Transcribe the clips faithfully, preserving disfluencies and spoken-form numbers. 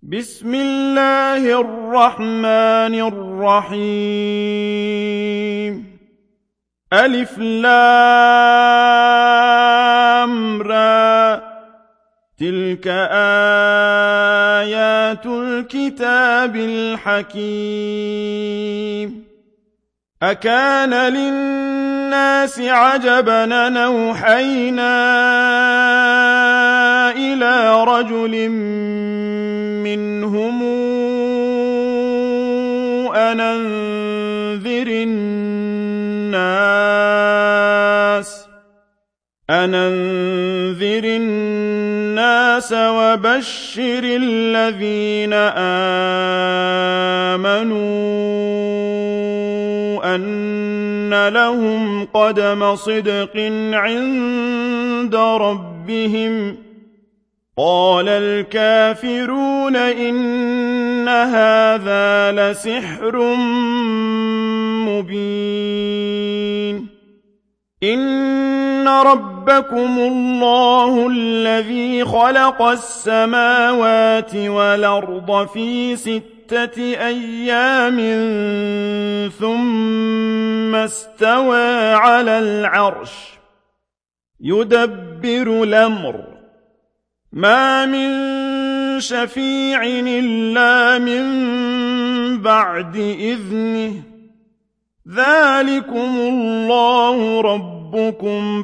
بسم الله الرحمن الرحيم ألف لام را تلك آيات الكتاب الحكيم أكان للناس عجبا أن أوحينا إلى رجل منهم أن أنذر الناس أن أنذر الناس وبشر الذين آمنوا أن لهم قدم صدق عند ربهم قال الكافرون إن هذا لسحر مبين إن ربكم الله الذي خلق السماوات والأرض في ستة أيام ثم استوى على العرش يدبر الأمر ما من شفيع إلا من بعد إذنه ذلكم الله ربكم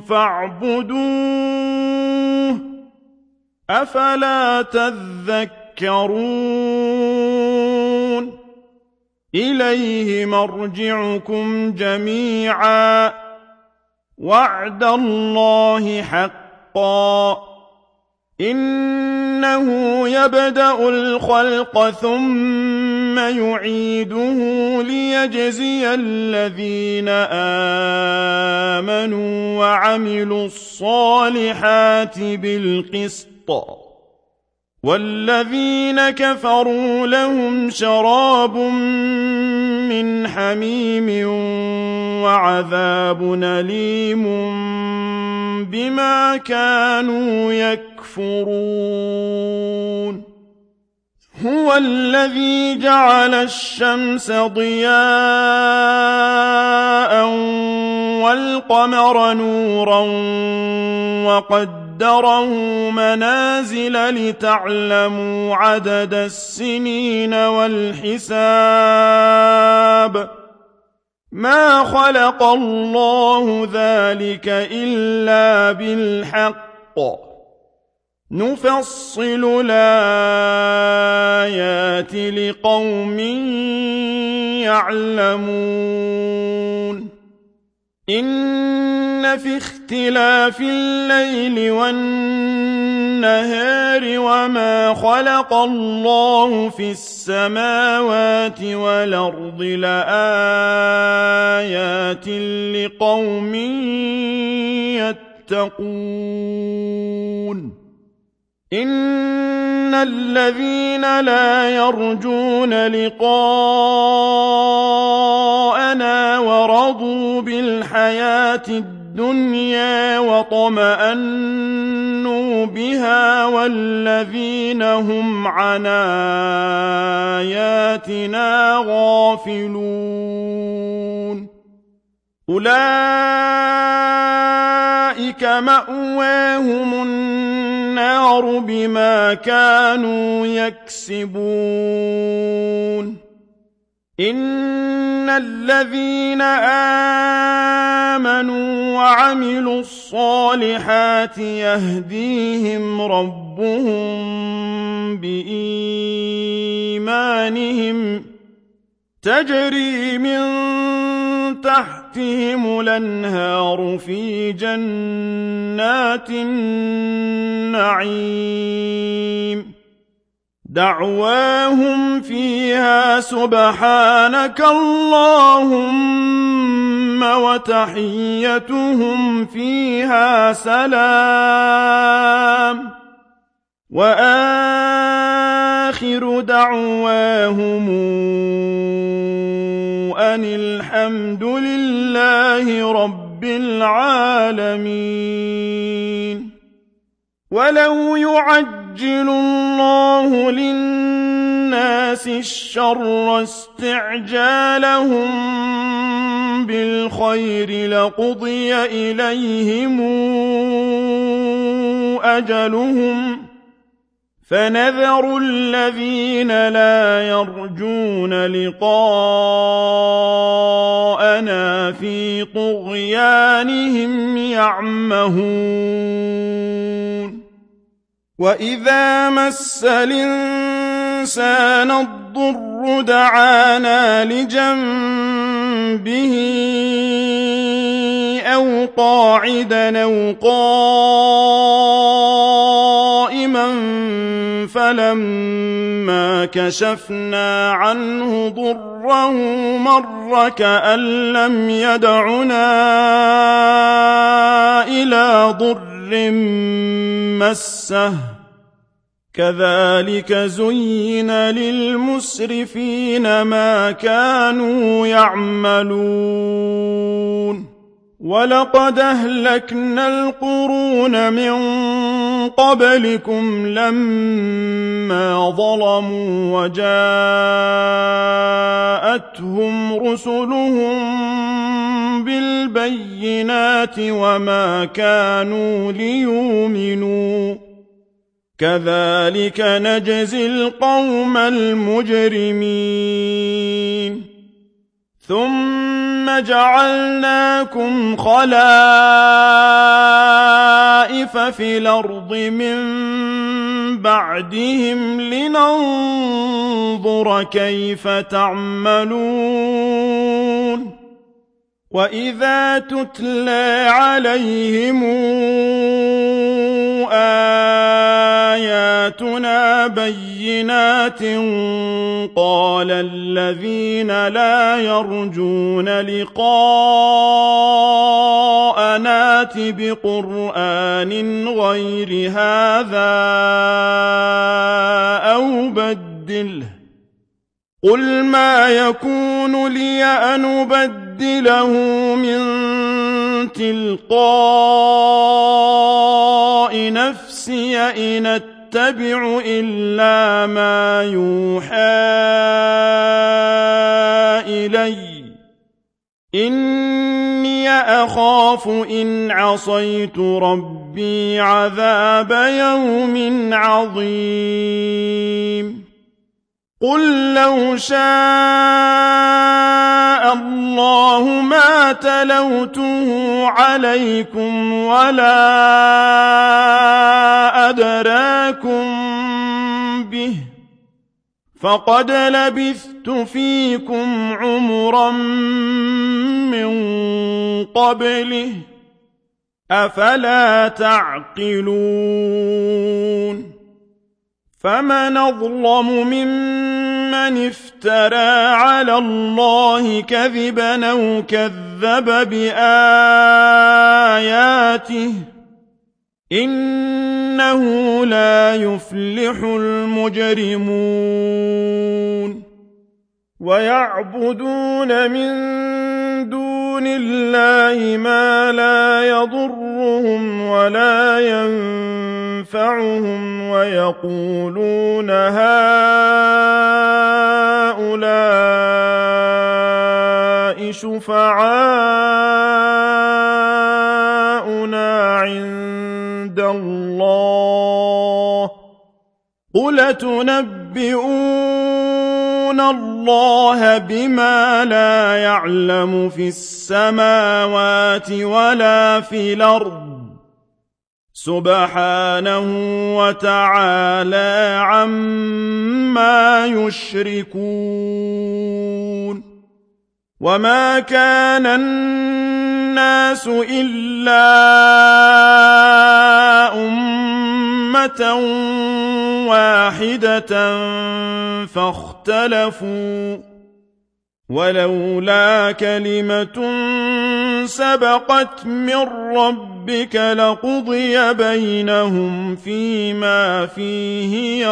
فاعبدوه أفلا تذكرون إليه مرجعكم جميعا وعد الله حقا إنه يبدأ الخلق ثم يعيده ليجزي الذين آمنوا وعملوا الصالحات بالقسط والذين كفروا لهم شراب من حميم وعذاب أليم بما كانوا يكفرون هو الذي جعل الشمس ضياء والقمر نورا وقدره منازل لتعلموا عدد السنين والحساب ما خلق الله ذلك إلا بالحق نفصل الآيات لقوم يعلمون إن في اختلاف الليل والنهار وما خلق الله في السماوات والأرض لآيات لقوم يتقون إن الذين لا يرجون لقاءنا ورضوا بالحياة الدنيا وطمأنوا بها والذين هم عن آياتنا غافلون أولئك مأواهم النار بما كانوا يكسبون إن الذين آمنوا وعملوا الصالحات يهديهم ربهم بإيمانهم تجري من تحتهم الأنهار في جنات النعيم دعواهم فيها سبحانك اللهم وتحيتهم فيها سلام وآخر دعواهم أن الحمد لله رب العالمين ولو يعجل يعجل الله للناس الشر استعجالهم بالخير لقضي إليهم أجلهم فنذر الذين لا يرجون لقاءنا في طغيانهم يعمهون وإذا مس الإنسان الضر دعانا لجنبه أو قاعدا أو قائما فلما كشفنا عنه ضره مر كأن لم يدعنا إلى ضر مسه كذلك زين للمسرفين ما كانوا يعملون ولقد أهلكنا القرون من قبلكم لما ظلموا وجاءتهم رسلهم بالبينات وما كانوا ليؤمنوا كذلك نجزي القوم المجرمين ثم جعلناكم خلائف في الأرض من بعدهم لننظر كيف تعملون وإذا تتلى عليهم آياتنا بينات قال الذين لا يرجون لقاءنا ائت بقرآن غير هذا أو بدله قل ما يكون لي أن أبدله من تلقاء نفسي إن أتبع إلا ما يوحى إلي إني أخاف إن عصيت ربي عذاب يوم عظيم قل لو شاء الله ما تلوته عليكم ولا أدراكم به فقد لبثت فيكم عمرا من قبله أفلا تعقلون فمن أظلم ممن افترى على الله كذبا أو كذب بآياته إنه لا يفلح المجرمون ويعبدون من دون الله ما لا يضرهم ولا ينفعهم ويقولون هؤلاء شفعاؤنا عند الله قل تنبئون الله بما لا يعلم في السماوات ولا في الأرض سبحانه وتعالى عما يشركون وما كان الناس إلا أمة واحدة فاختلفوا ولولا كلمة سبقت من ربك لقضي بينهم فيما فيه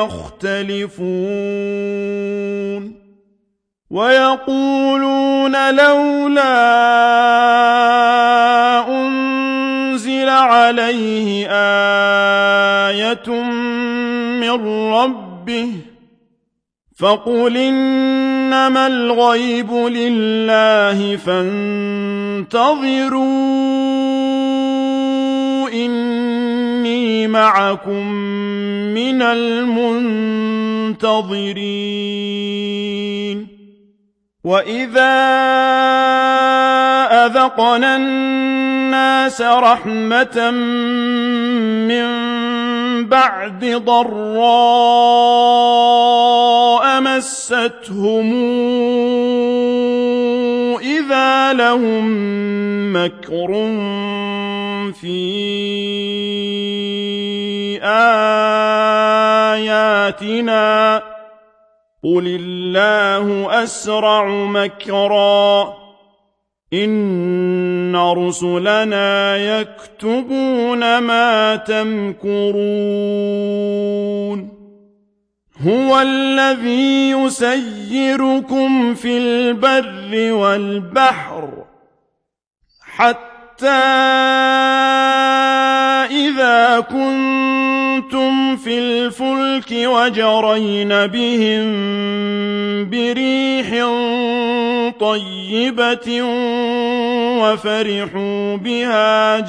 يختلفون ويقولون لولا أنزل عليه آية من ربه فقل إنما الغيب لله فانتظروا إني معكم من المنتظرين وإذا أذقنا الناس رحمة من بعد ضراء مستهم إذا لهم مكر في آياتنا قل الله أسرع مكرا إن رسلنا يكتبون ما تمكرون هو الذي يسيركم في البر والبحر حتى إذا كنتم في الفلك وجرين بهم بريح طيبة وفرحوا بها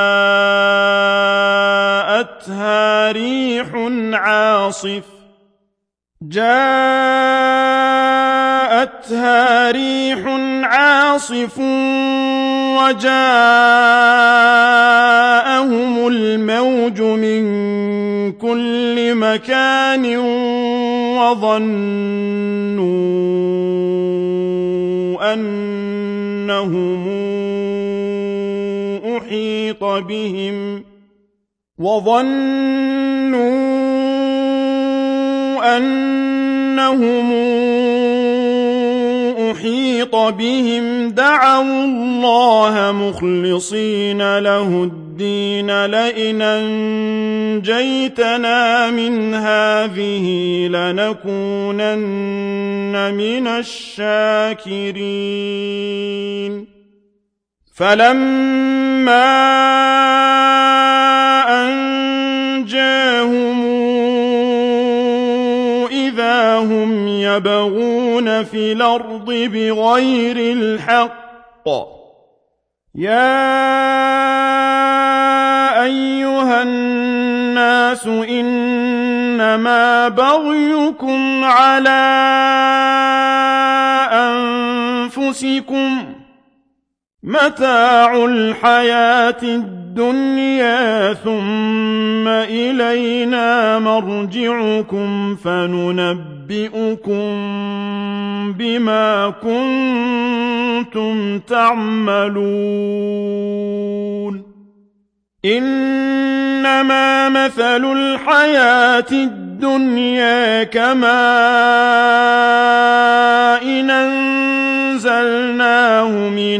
جاءتها ريح عاصف جاءتها ريح عاصف وجاءهم الموج من كل مكان وظنوا أنهم أحيط بهم وظنوا أنهم أحيط بهم دعوا الله مخلصين له الدين لئن أنجيتنا من هذه لنكونن من الشاكرين فلما أنجاهم إذا هم يبغون في الأرض بغير الحق يا أيها الناس إنما بغيكم على أنفسكم متاع الحياة الدنيا ثم إلينا مرجعكم فننبئكم بما كنتم تعملون إنما مثل الحياة الدنيا كماء أنزلناه من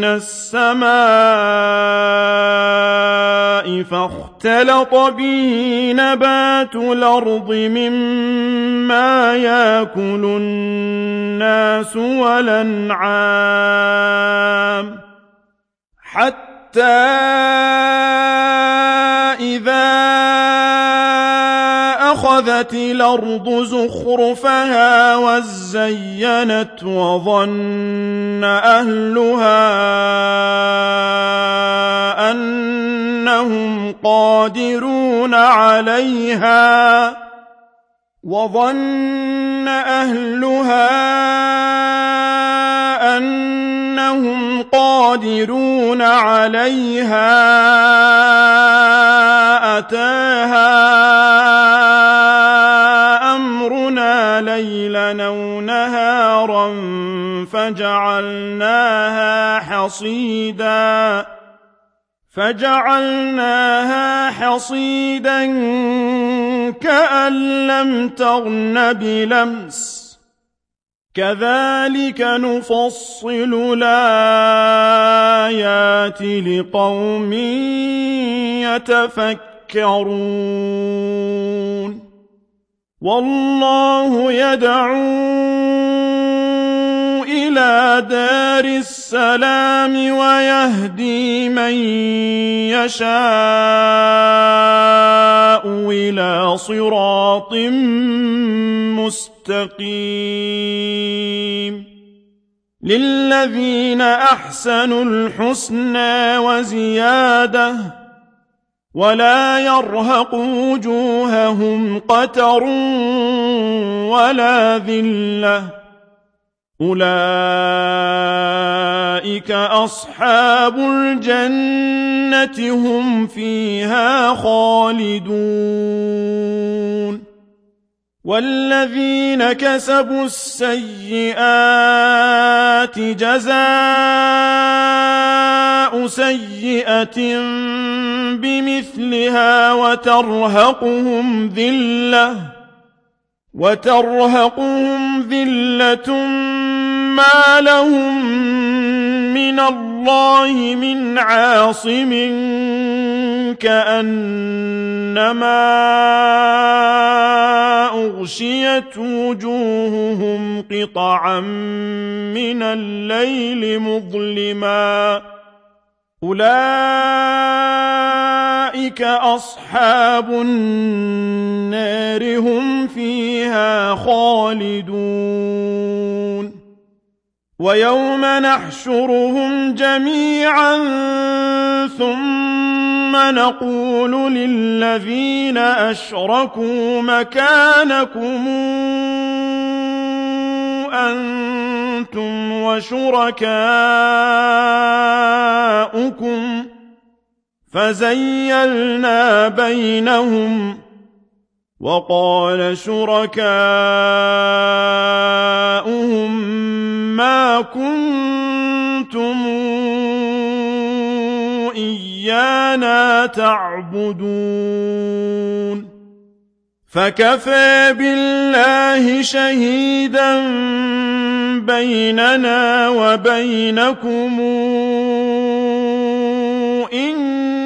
السماء فاختلط به نبات الأرض مما يأكل الناس والأنعام حتى إذا أخذت الأرض زخرفها وزينت وظن أهلها أنهم قادرون عليها وظن أهلها أنهم قادرون عليها أتاها أمرنا ليلا أو نهارا فجعلناها حصيدا فجعلناها حصيدا كأن لم تغن بلمس كذلك نفصل الآيات لقوم يتفكرون والله يدعو إلى إلى دار السلام ويهدي من يشاء إلى صراط مستقيم للذين أحسنوا الحسنى وزيادة ولا يرهق وجوههم قتر ولا ذلة أولئك أصحاب الجنة هم فيها خالدون والذين كسبوا السيئات جزاء سيئة بمثلها وترهقهم ذلة وترهقهم ذلة ما لهم من الله من عاصم كأنما أغشيت وجوههم قطعا من الليل مظلما أولئك أصحاب النار هم فيها خالدون ويوم نحشرهم جميعا ثم نقول للذين أشركوا مكانكم أنتم وشركاؤكم فزيلنا بينهم وقال شركاؤهم ما كنتم إيانا تعبدون فكفى بالله شهيدا بيننا وبينكم إن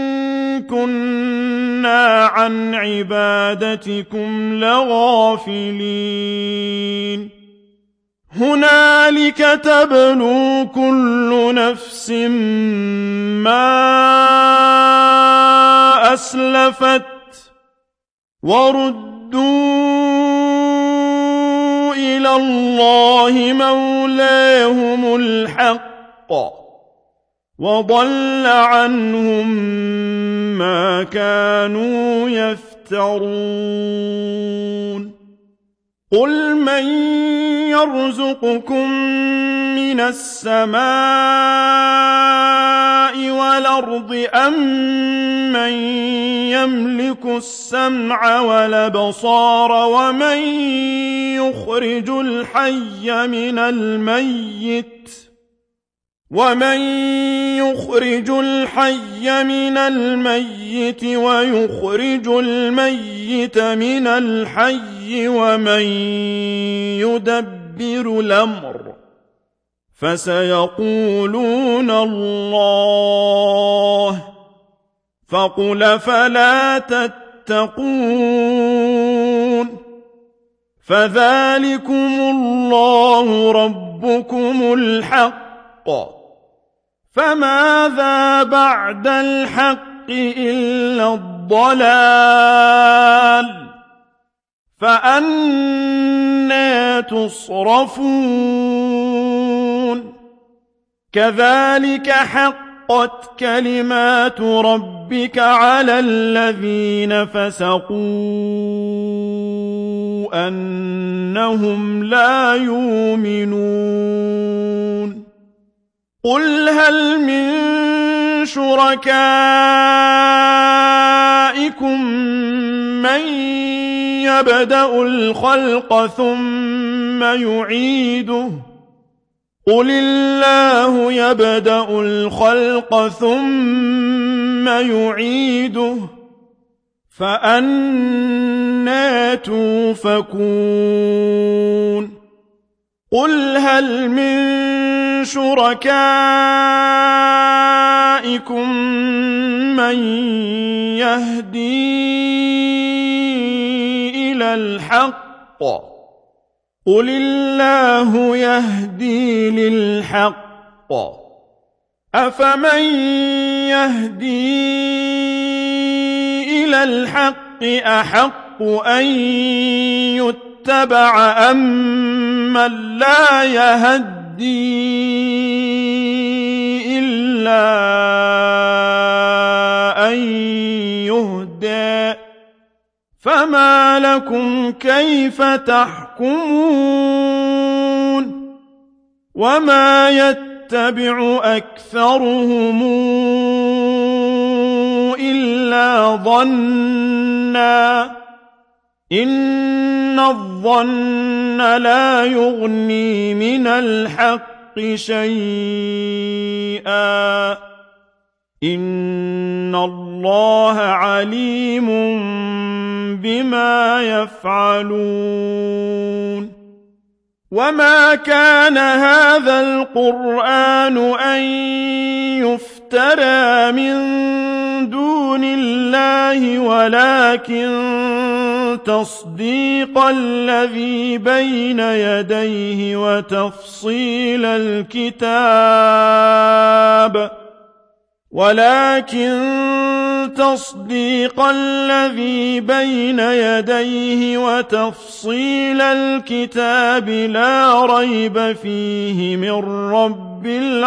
كنا عن عبادتكم لغافلين هنالك تبلو كل نفس ما أسلفت وردوا إلى الله مولاهم الحق وضل عنهم ما كانوا يفترون قل من يرزقكم من السماء والأرض أم من يملك السمع والأبصار ومن يخرج الحي من الميت ومن يخرج الحي من الميت ويخرج الميت من الحي ومن يدبر الأمر فسيقولون الله فقل فلا تتقون فذلكم الله ربكم الحق فماذا بعد الحق إلا الضلال فأنى تصرفون كذلك حقت كلمات ربك على الذين فسقوا أنهم لا يؤمنون قل هل من شركائكم من يبدأ الخلق ثم يعيده قل الله يبدأ الخلق ثم يعيده فأنى توفكون قل هل من شركائكم من يهدي إلى الحق قل الله يهدي للحق أفمن يهدي إلى الحق أحق أن يتبع أم من لا يهدي إلا أن يهدى فما لكم كيف تحكمون وما يتبع أكثرهم إلا ظنا إن الظن لا يغني من الحق شيئا إن الله عليم بما يفعلون وما كان هذا القرآن أن يفترى من دون الله ولكن تصديق الذي بين يديه وتفصيل الكتاب ولكن تصديق الذي بين يديه وتفصيل الكتاب لا ريب فيه من رب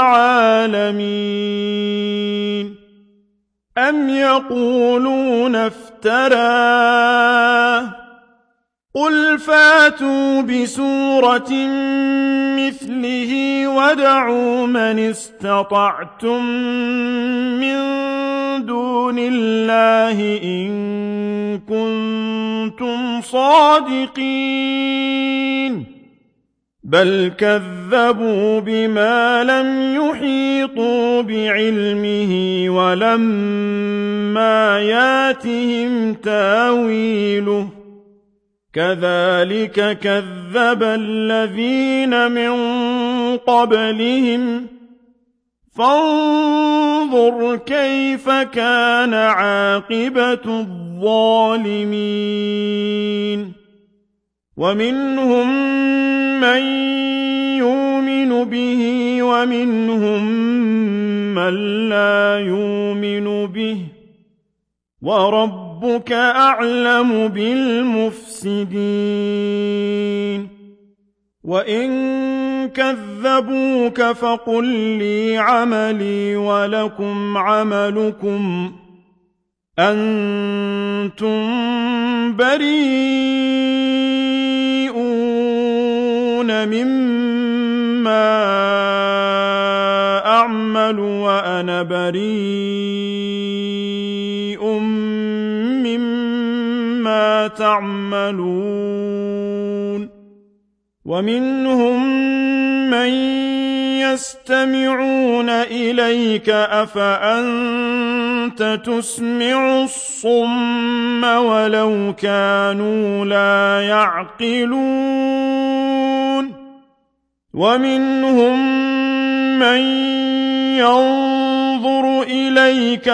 العالمين أم يقولون افتراه قل فاتوا بسورة مثله وادعوا من استطعتم من دون الله إن كنتم صادقين بل كذبوا بما لم يحيطوا بعلمه ولما ياتهم تاويله كذلك كذب الذين من قبلهم فانظر كيف كان عاقبة الظالمين ومنهم من يؤمن به ومنهم من لا يؤمن به وربك أعلم بالمفسدين وإن كذبوك فقل لي عملي ولكم عملكم أنتم بريئون مما أعمل وأنا بريء مما تعملون ومنهم من يستمعون إليك أفأنت تسمع الصم ولو كانوا لا يعقلون ومنهم من ينظر إليك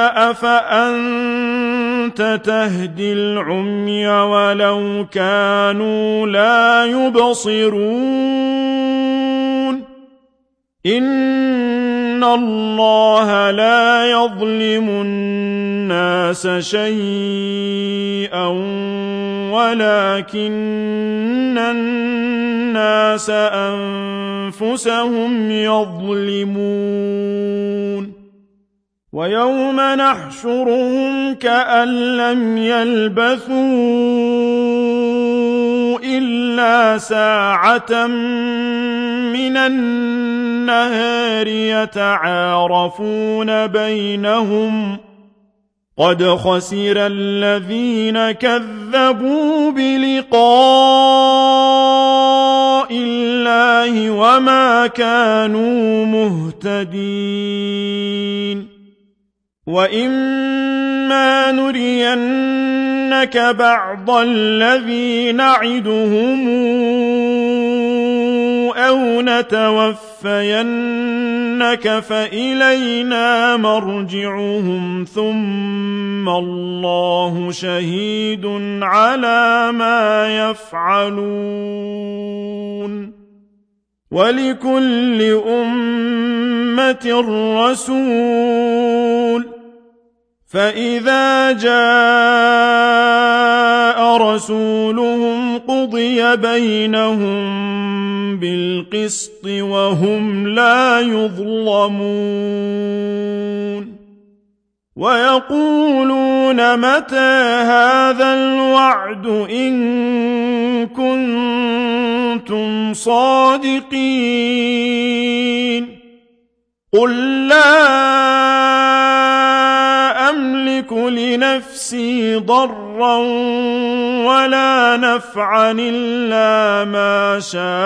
أفأنت تهدي العمي ولو كانوا لا يبصرون إن الله لا يظلم الناس شيئا ولكن الناس أنفسهم يظلمون ويوم نحشرهم كأن لم يلبثوا إلا ساعة من النهار يتعارفون بينهم قد خسر الذين كذبوا بلقاء الله وما كانوا مهتدين وإما نرينك بعض الذي نعدهم أو نتوفينك فإلينا مرجعهم ثم الله شهيد على ما يفعلون ولكل أمة رسول فإذا جاء رسولهم قضي بينهم بالقسط وهم لا يظلمون ويقولون متى هذا الوعد إن كنتم صادقين قل لا أملك لنفسي ضرا ولا نفعا إلا ما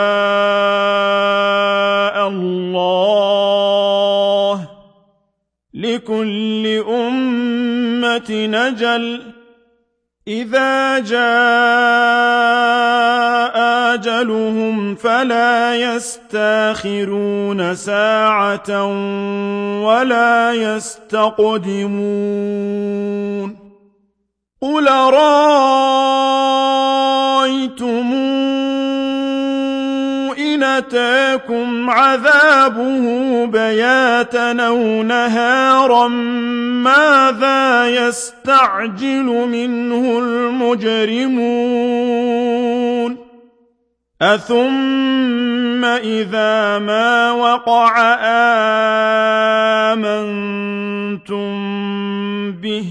شاء الله لكل أمة أجل إذا جاء أجلهم فلا يستاخرون ساعة ولا يستقدمون قل رأيتم إن أتاكم عذابه بياتا أو نهارا ماذا يستعجل منه المجرمون أثم إذا ما وقع آمنتم به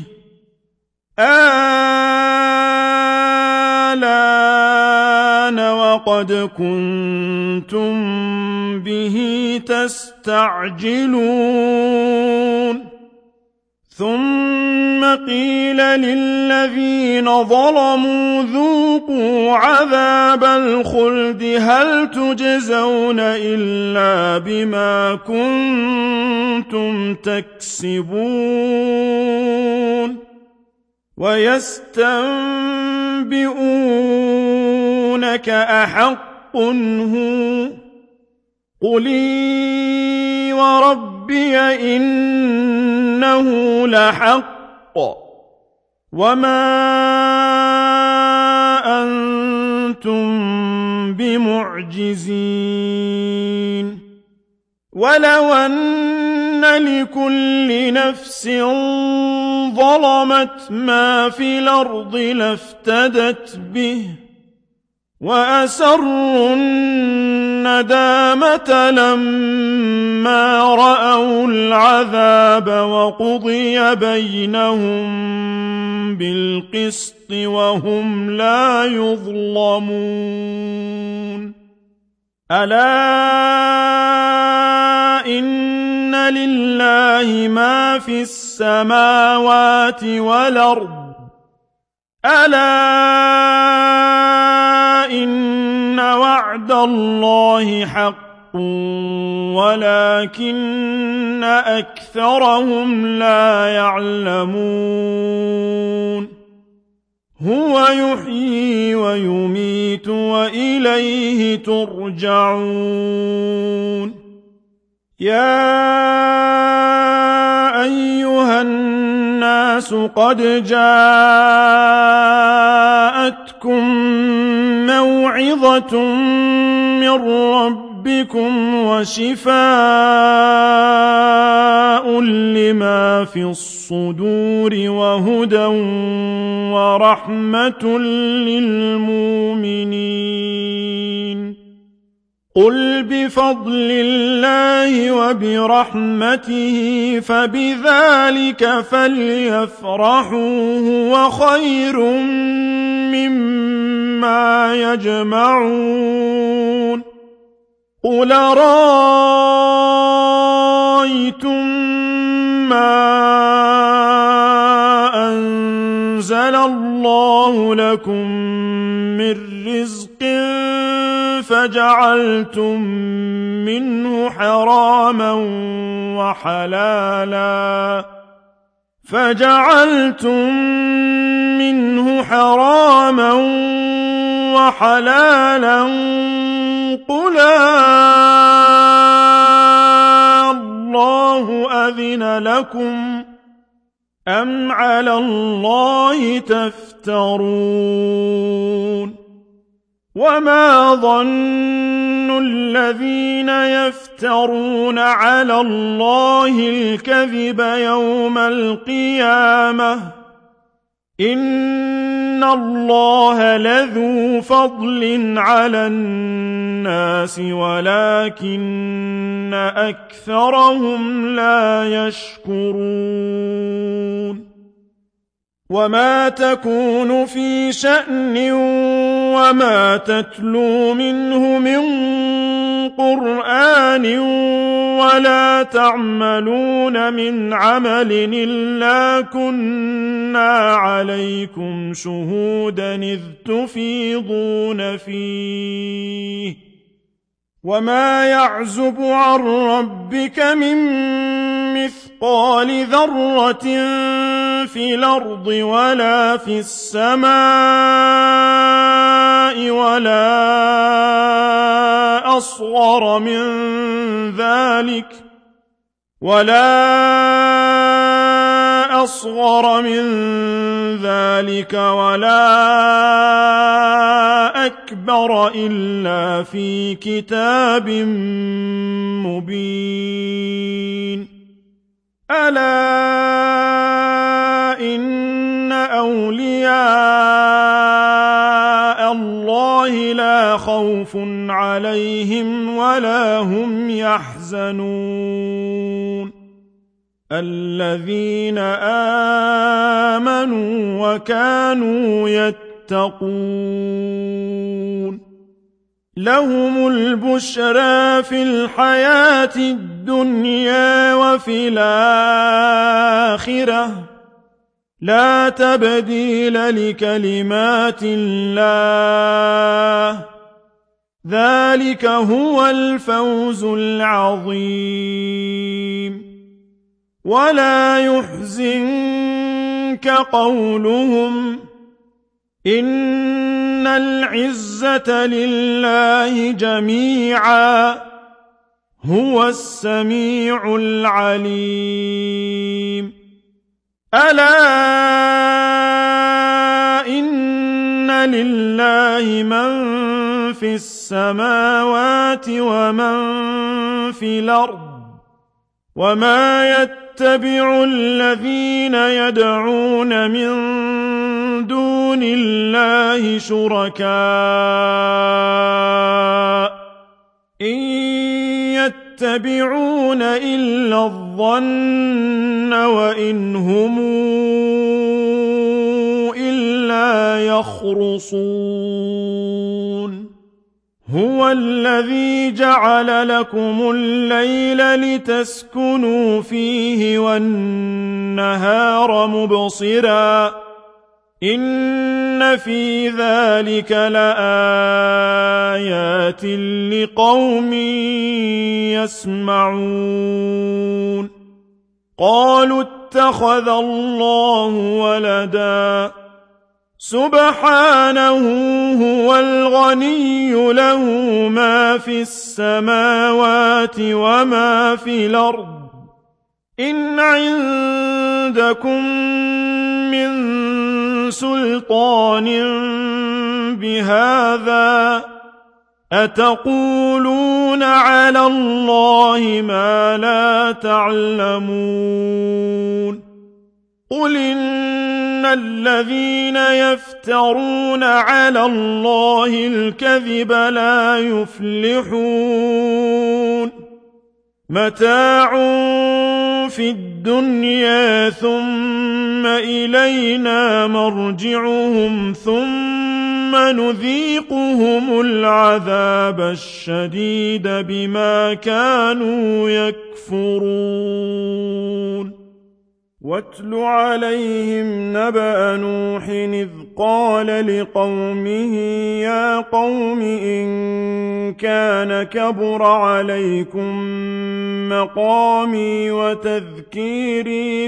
آلان وقد كنتم به تستعجلون ثم قيل للذين ظلموا ذوقوا عذاب الخلد هل تجزون إلا بما كنتم تكسبون ويستنبئونك أحق هو قل إي وربي إنه لحق وما أنتم بمعجزين ولو أن لكل نفس ظلمت ما في الأرض لافتدت به وأسروا الندامة لما رأوا العذاب وقضي بينهم بالقسط وهم لا يظلمون ألا إن لله ما في السماوات والأرض ألا إن وعد الله حق ولكن أكثرهم لا يعلمون هو يحيي ويميت وإليه ترجعون يا أيها الناس قد جاءتكم موعظة من ربكم وشفاء لما في الصدور وهدى ورحمة للمؤمنين قل بفضل الله وبرحمته فبذلك فليفرحوا هو خير مما يجمعون قل رأيتم ما أنزل الله لكم من رزق فجعلتم منه حراما وحلالا فجعلتم منه حراما وحلالا قل الله أذن لكم أم على الله تفترون وما ظن الذين يفترون على الله الكذب يوم القيامة إن الله لذو فضل على الناس ولكن أكثرهم لا يشكرون وما تكون في شأن وما تتلو منه من قرآن ولا تعملون من عمل إلا كنا عليكم شهودا إذ تفيضون فيه وما يعزب عن ربك من مثقال ذرة في الأرض ولا في السماء ولا أصغر من ذلك ولا أصغر من ذلك ولا أكبر إلا في كتاب مبين ألا إن أولياء الله لا خوف عليهم ولا هم يحزنون الذين آمنوا وكانوا يتقون لهم البشرى في الحياة الدنيا وفي الآخرة لا تبديل لكلمات الله ذلك هو الفوز العظيم ولا يحزنك قولهم إن العزة لله جميعا هو السميع العليم ألا إن لله من في السماوات ومن في الأرض وما يتبع الذين يدعون من دون الله شركاء إن يتبعون إلا الظن وإن هم إلا يخرصون هو الذي جعل لكم الليل لتسكنوا فيه والنهار مبصراً إن في ذلك لآيات لقوم يسمعون قالوا اتخذ الله ولدا سبحانه هو الغني له ما في السماوات وما في الأرض إن عندكم من سلطان بهذا أتقولون على الله ما لا تعلمون قل إن الذين يفترون على الله الكذب لا يفلحون متاع في الدنيا ثم إلينا مرجعهم ثم نذيقهم العذاب الشديد بما كانوا يكفرون واتل عليهم نبأ نوح إذ قال لقومه يا قوم إن كان كبر عليكم مقامي وتذكيري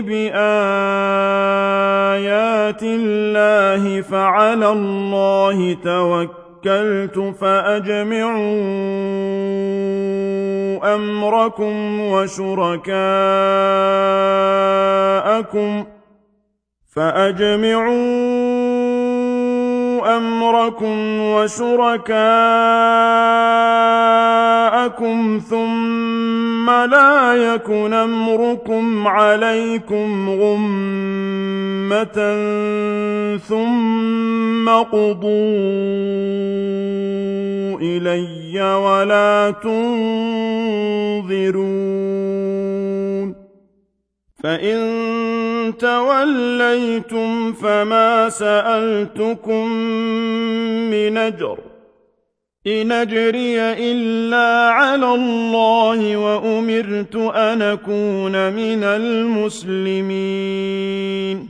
بآيات الله فعلى الله توكلت فأجمعوا أمركم وشركاءكم فأجمعوا أمركم وشركاءكم ثم لا يكن أمركم عليكم غمة ثم قضوا إلي ولا تنظرون فإن توليتم فما سألتكم من أجر إن أجري إلا على الله وأمرت أن أكون من المسلمين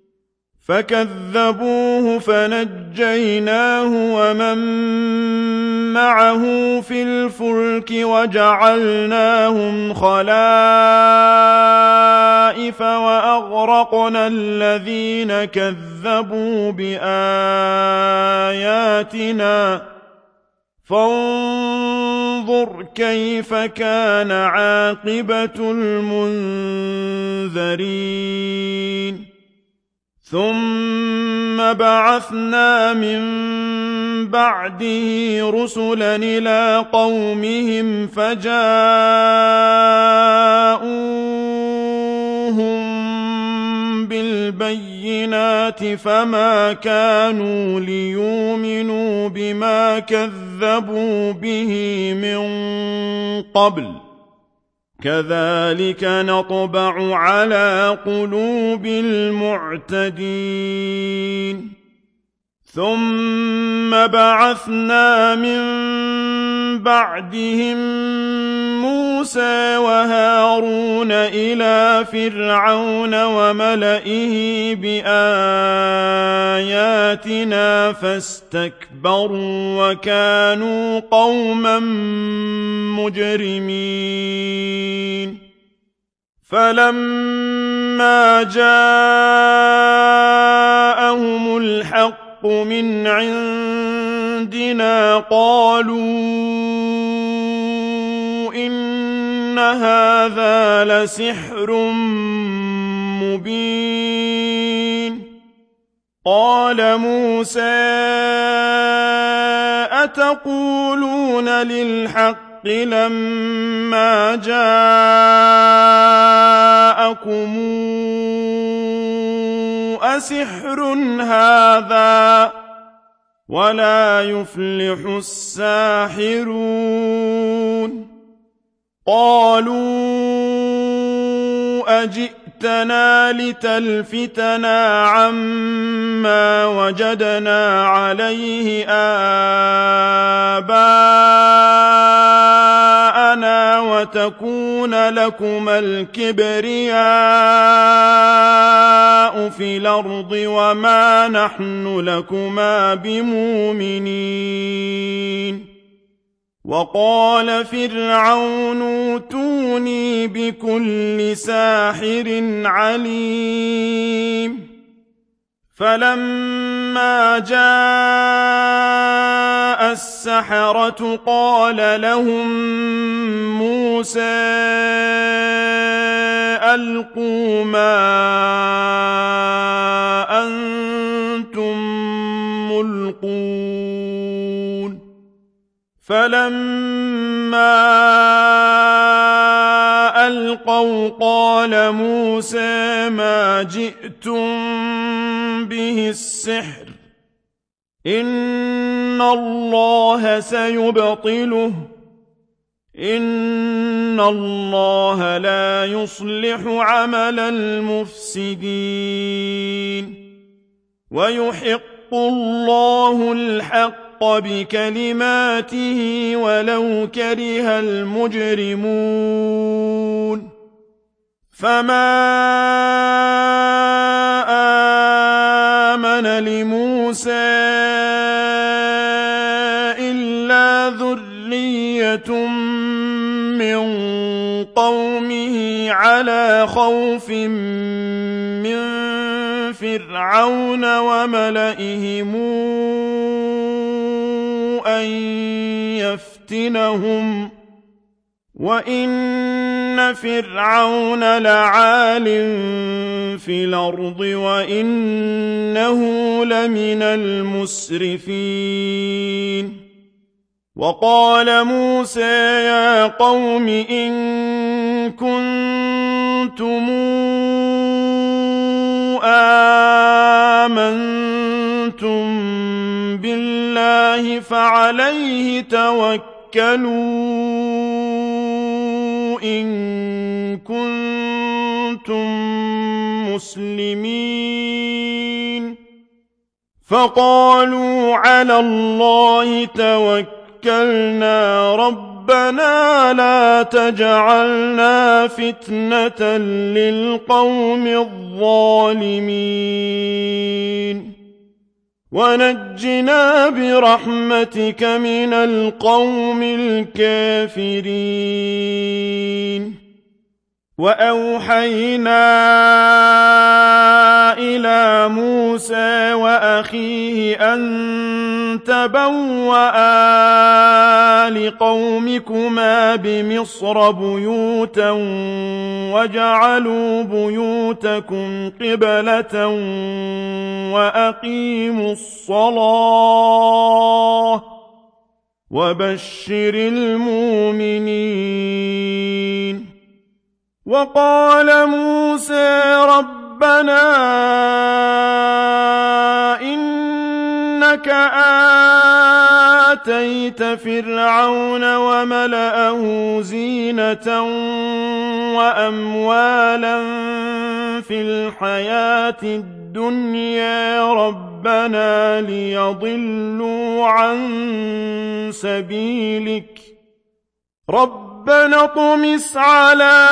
فكذبوه فنجيناه ومن معه في الفلك وجعلناهم خلائف وأغرقنا الذين كذبوا بآياتنا فانظر كيف كان عاقبة المنذرين ثم بعثنا من بعده رسلا إلى قومهم فجاءوهم بالبينات فما كانوا ليؤمنوا بما كذبوا به من قبل كذلك نطبع على قلوب المعتدين ثم بعثنا من بعدهم موسى وهارون إلى فرعون وملئه بآياتنا فاستكبروا وكانوا قوما مجرمين فلما جاءهم الحق من عندنا قالوا إن هذا لسحر مبين قال موسى أتقولون للحق لما جاءكم أسحر هذا ولا يفلح الساحرون قالوا أجئتنا لتلفتنا عما وجدنا عليه آباءنا وتكون لكما الكبرياء في الأرض وما نحن لكما بمؤمنين وقال فرعون ائتوني بكل ساحر عليم فلما جاء السحرة قال لهم موسى ألقوا ما أنتم ملقون فلما ألقوا قال موسى ما جئتم به السحر إن الله سيبطله إن الله لا يصلح عمل المفسدين ويحق الله الحق بكلماته ولو كره المجرمون فما آمن لموسى إلا ذرية من قومه على خوف من فرعون وملئهم أن يفتنهم وإن فرعون لعال في الأرض وإنه لمن المسرفين. وقال موسى يا قوم إن كنتم آمنتم بالله فعليه توكلوا إن كنتم مسلمين. فقالوا على الله توكلنا ربنا لا تجعلنا فتنة للقوم الظالمين ونجنا برحمتك من القوم الكافرين. وأوحينا إلى موسى وأخيه أن تبوأ لقومكما بمصر بيوتا وجعلوا بيوتكم قبلة وأقيموا الصلاة وبشر المؤمنين. وقال موسى ربنا إنك آتيت فرعون وملأه زينة وأموالا في الحياة الدنيا ربنا ليضلوا عن سبيلك ربنا اطمس على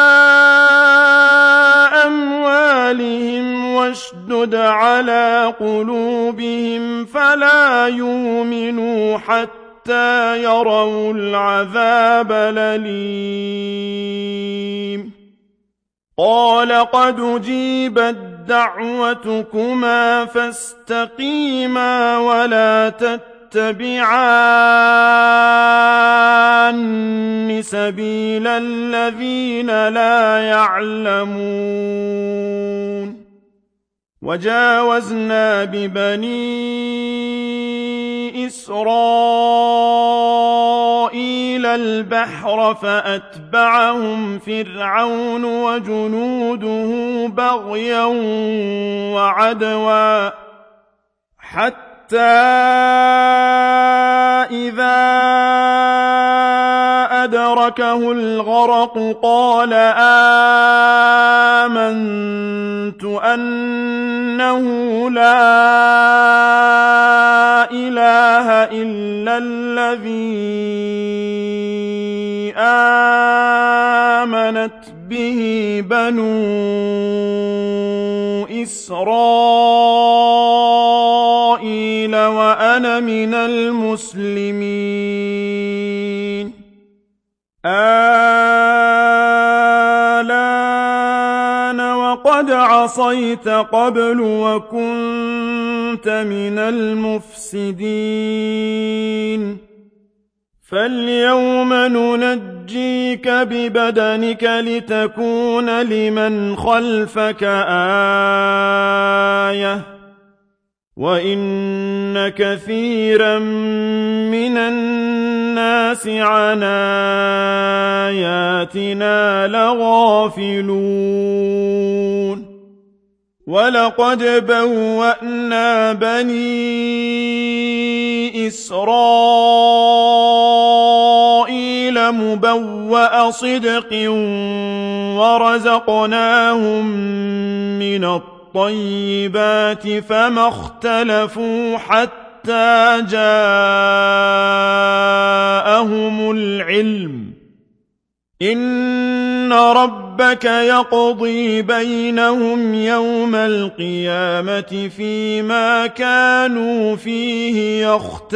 أموالهم واشدد على قلوبهم فلا يؤمنوا حتى يروا العذاب الأليم. قال قد أجيبت دعوتكما فاستقيما ولا تتبعوا اتبعان سبيل الذين لا يعلمون. وجاوزنا ببني إسرائيل البحر فأتبعهم فرعون وجنوده بغيا وعدوا حتى حتى إذا أدركه الغرق قال آمنت أنه لا إله إلا الذي آمنت به بنو إسرائيل وأنا من المسلمين. آلان وقد عصيت قبل وكنت من المفسدين فاليوم ننجيك ببدنك لتكون لمن خلفك آية وإن كثيرا من الناس عن آياتنا لغافلون. ولقد بوأنا بني إسرائيل مبوأ صدق ورزقناهم من الطيبات فما اختلفوا حتى جاءهم العلم إن رب ربك يقضي بينهم يوم القيامة فيما كانوا فيه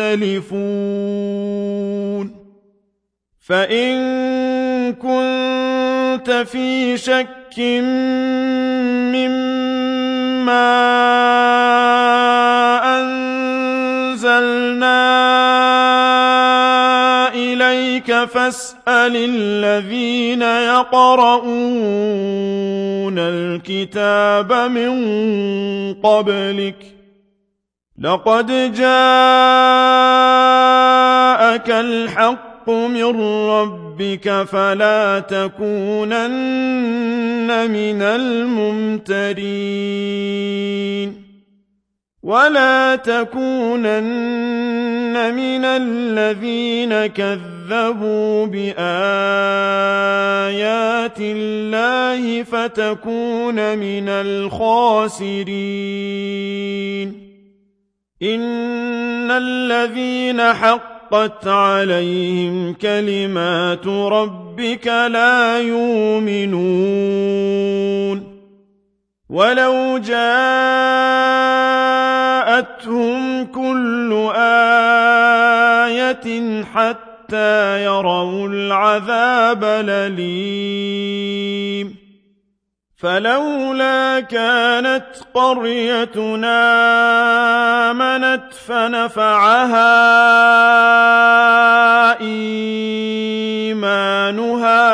يختلفون فإن كنت في شك مما أنزلنا إليك فاسأل الذين يقرؤون الكتاب من قبلك لقد جاءك الحق من ربك فلا تكونن من الممترين ولا تكونن من الذين كذبوا بآيات الله فتكون من الخاسرين إن الذين حقت عليهم كلمات ربك لا يؤمنون ولو جاءتهم كل آية حتى يروا العذاب الأليم فلولا كانت قريتنا آمنت فنفعها إيمانها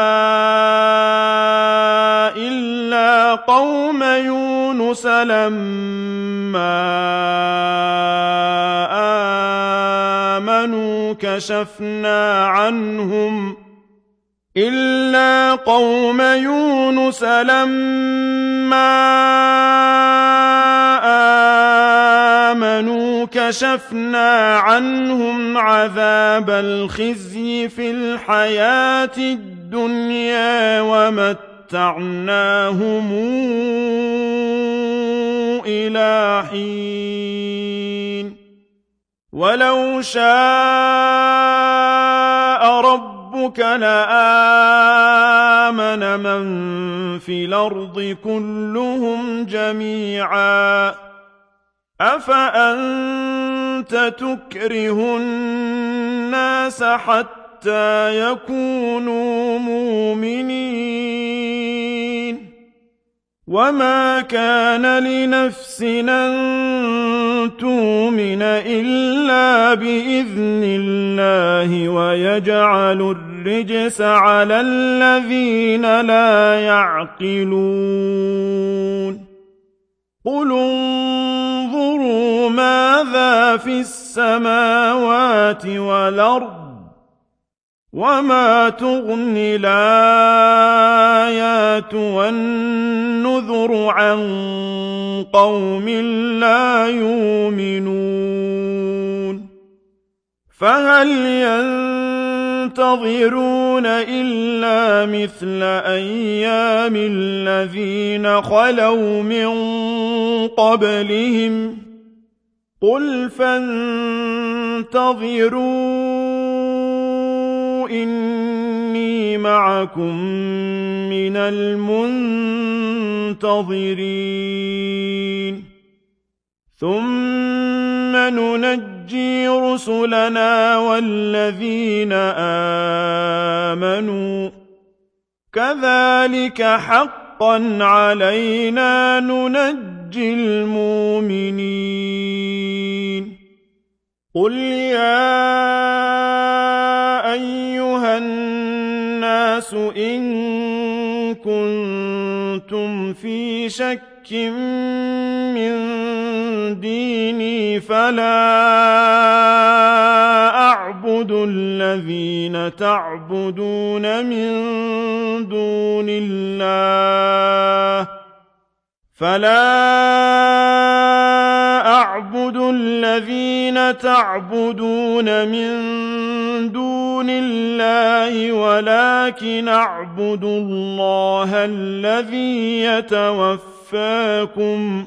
إلا قوم يونس لما آمنوا كشفنا عنهم إلا قوم يونس لما آمنوا كشفنا عنهم عذاب الخزي في الحياة الدنيا ومتعناهم إلى حين ولو شاء ربك لآمن من في الأرض كلهم جميعا أفأنت تكره الناس حتى يكونوا مؤمنين وما كان لنفس أن تؤمن إلا بإذن الله ويجعل الرجس على الذين لا يعقلون قل انظروا ماذا في السماوات والأرض وما تغني الآيات والنذر عن قوم لا يؤمنون فهل ينتظرون إلا مثل أيام الذين خلوا من قبلهم قل فانتظروا إني معكم من المنتظرين ثم ننجي رسلنا والذين آمنوا كذلك حقا علينا ننجي المؤمنين قل يا أيها الناس إن كنتم في شك من ديني فلا أعبد الذين تعبدون من دون الله فلا أعبد الذين تعبدون من دون الله ولكن أعبد الله الذي يتوفاكم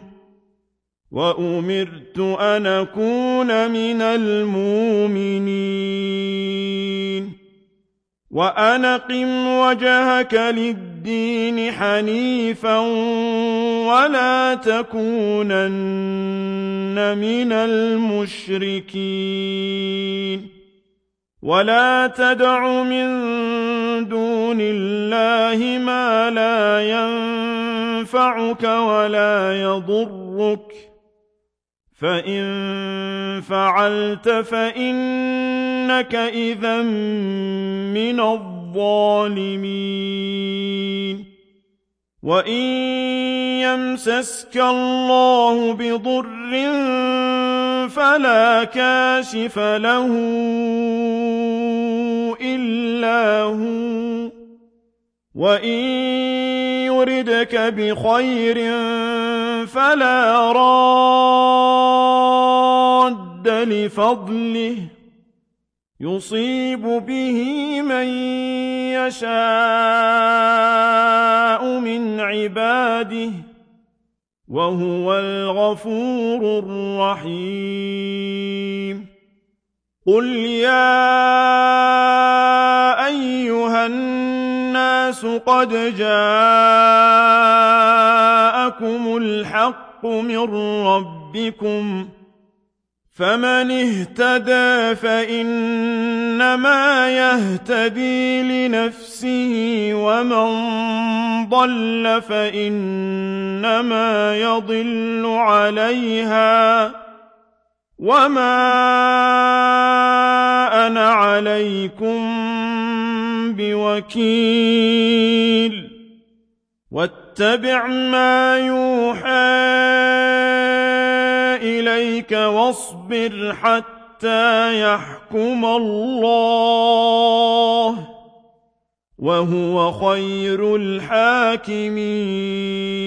وأمرت أن أكون من المؤمنين وأن أقم وجهك للدين حنيفا ولا تكونن من المشركين ولا تدع من دون الله ما لا ينفعك ولا يضرك فإن فعلت فإنك إذا من الظالمين وإن يمسسك الله بضر فلا كاشف له إلا هو وإن يردك بخير فلا راد لفضله يصيب به من يشاء من عباده وهو الغفور الرحيم قل يا أيها الناس قد جاءكم الحق من ربكم فمن اهتدى فإنما يهتدي لنفسه ومن ضل فإنما يضل عليها وما أنا عليكم بوكيل واتبع ما يوحى إليك واصبر حتى يحكم الله وهو خير الحاكمين